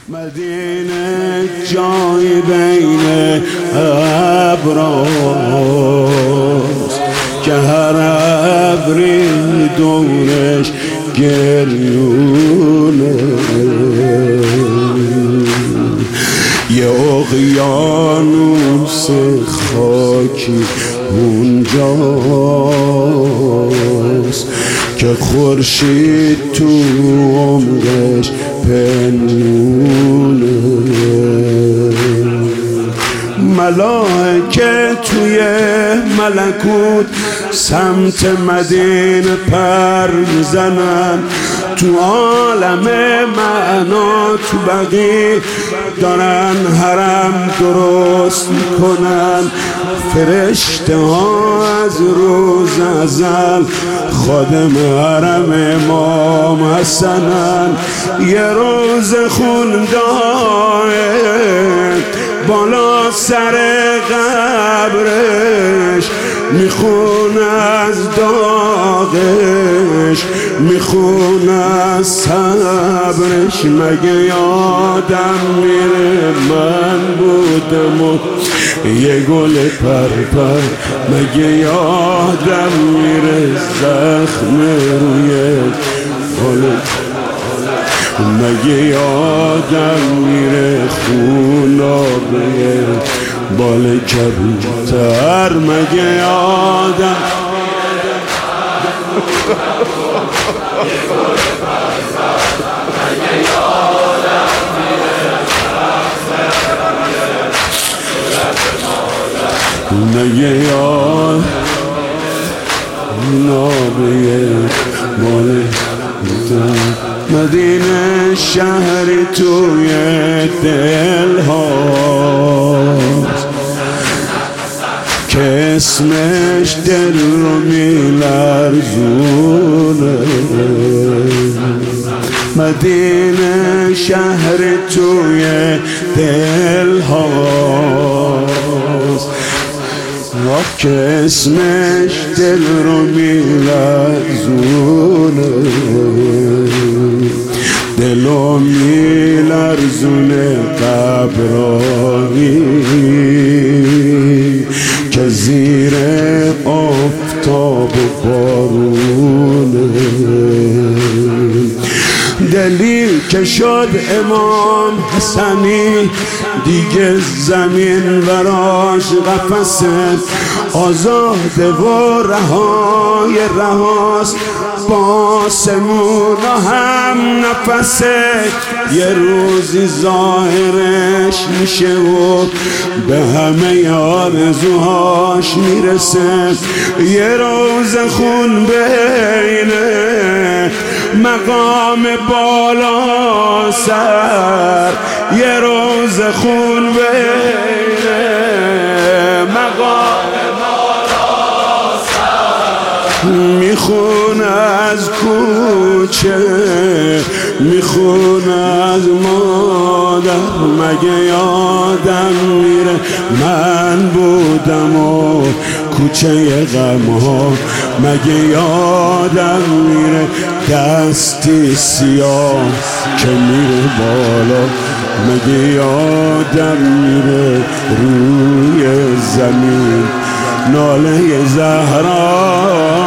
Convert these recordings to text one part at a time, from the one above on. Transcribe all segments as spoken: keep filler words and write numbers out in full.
مدینه جای بین ابراست که هر ابری دورش گریونه، یه اقیانوس خاکی اونجاست که خورشید تو عمرش پنهونه. ملائکه توی ملکوت سمت مدینه پر میزنن، تو عالم معنا تو بقیع دارن حرم درست میکنن. فرشته ها از روز ازل خادم حرم امام حسنن. یه روز خوندای بالا سر قبرش میخون از داغش، میخون از صبرش. مگه یادم میره من بودم و یه گل پرپر، مگه یادم میره زخم روی گل، مگه یادم میره خونابه بال کبوتر، مگه یادم مگه یاد نابه بال مدینه شهری توی دل هاست که اسمش دل رو میلرزونه. مدینه شهری توی دل هاست که اسمش دل رو میلرزونه، دلو میلرزونه قبرانی که زیر آفتاب و بارونه. دلی که شد امام حسنی دیگه زمین براش قفسه، آزاده و رهای رهاست با آسمون هم نفسه. یه روزی ظاهرش میشه و به همه آرزوهاش میرسه. یه روز خون بینه مقام بالا سر، یه روز خون بینه مقام بالا سر. میخون از کوچه، میخون از مادر، مگه یادم میره من بودم و کوچه غم ها، مگه یادم میره دستی سیاه که میره بالا، مگه یادم میره روی زمین ناله زهرا.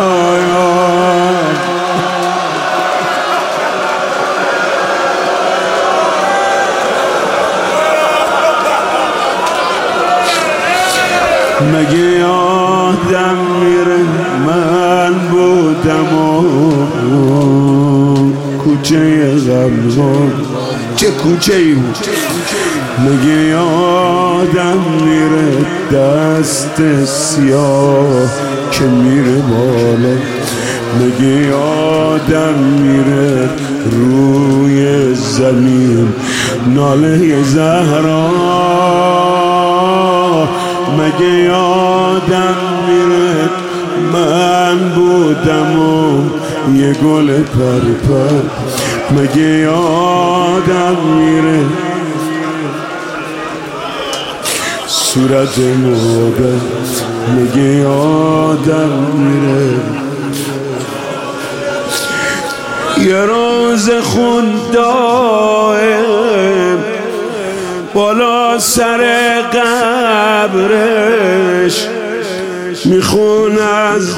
مگه یادم میره من بودم و کوچه غمزان، چه کوچه ای بود. مگه یادم میره دست سیاه که میره بالا، مگه یادم میره روی زمین ناله زهرا. مگه یادم میره من بودم و یه گل پرپر، مگه یادم میره صورت مادر، مگه یادم میره یه روز خوندای بالا سر قبرش میخون از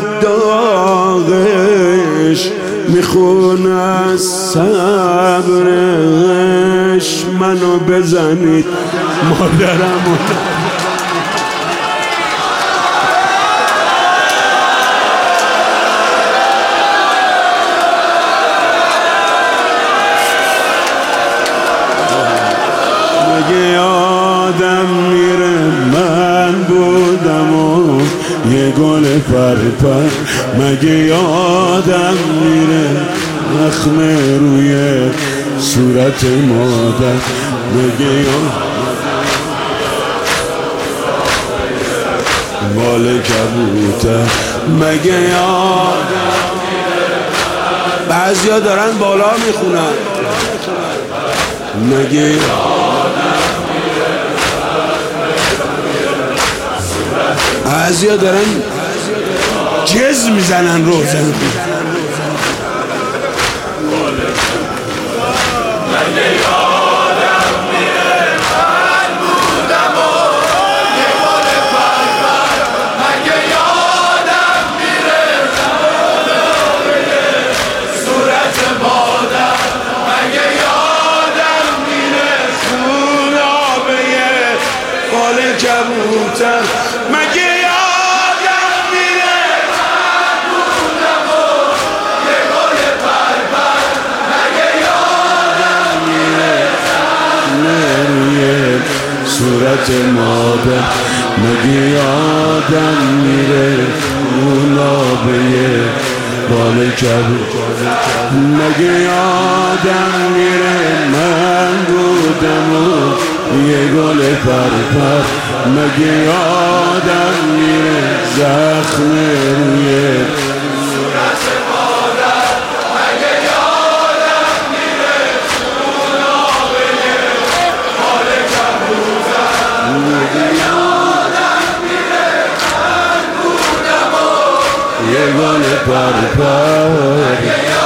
داغش، میخون از صبرش. منو بزنید مادرمو آدم میره من بودم و یه گل پرپر. مگه یادم میره زخم روی صورت مادر. مگه یادم مال کبوتر. مگه یادم بعضیا دارن بالا میخونن. مگه بعضیا دارن جز میزنن روزن. کبوتر. مگه یادم میره من بودم و یه گل پرپر. مگه یادم میره روی صورت مادر. مگه یادم میره اون آبه بال کبوتر. مگه یادم میره من بودم و یه گل پرپر. مگه یادم میره زخم روی صورت مادر. مگه یادم میره اون آبه بال کبوتر. مگه یادم میره من بودم و یه گل پرپر.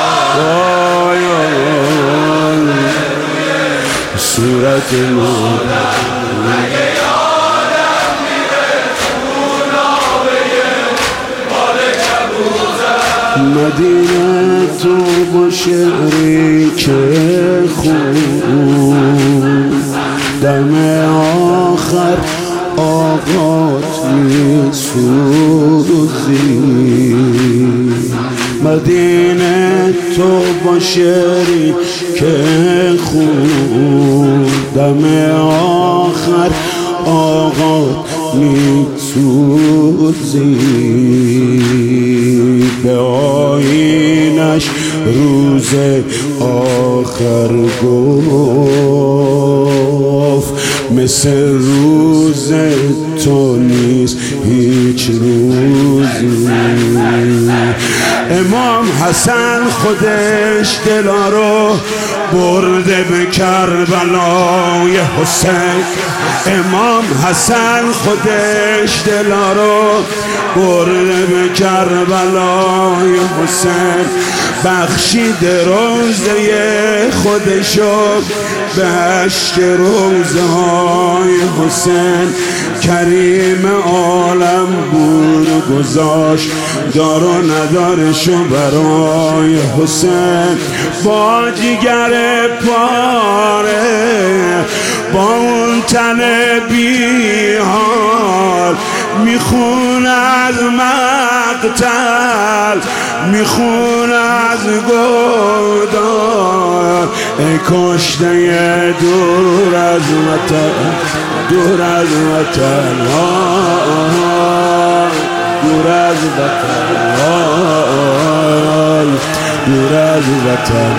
صورت مادر. مگه یادم میره اون آبه بال کبوتر. مدینه تو با شعری که خون دم آخر آقات میسوزی. مدینه تو با شعری که خون دم آخر آقات میسوزی. به آیینش روز آخر گفت مثل روز تو نیست هیچ روزی. امام حسن خودش دلا رو برده به کربلای حسین. امام حسن خودش دلا رو برده به کربلای حسین. بخشید روزه خودشو به اشک روزه های حسین. کریم عالم بود گذاشت دار و ندارشو برای حسین. با جگر پاره با اون تن بیحال میخون از مقتل، میخون از گودال. ای کشته دور از وطن، دور از وطن، دور از وطن، دور از وطن.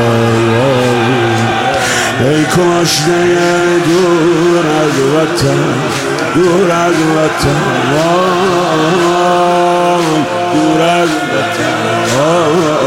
ای کشته دور از وطن، دور از وطن، دور از وطن.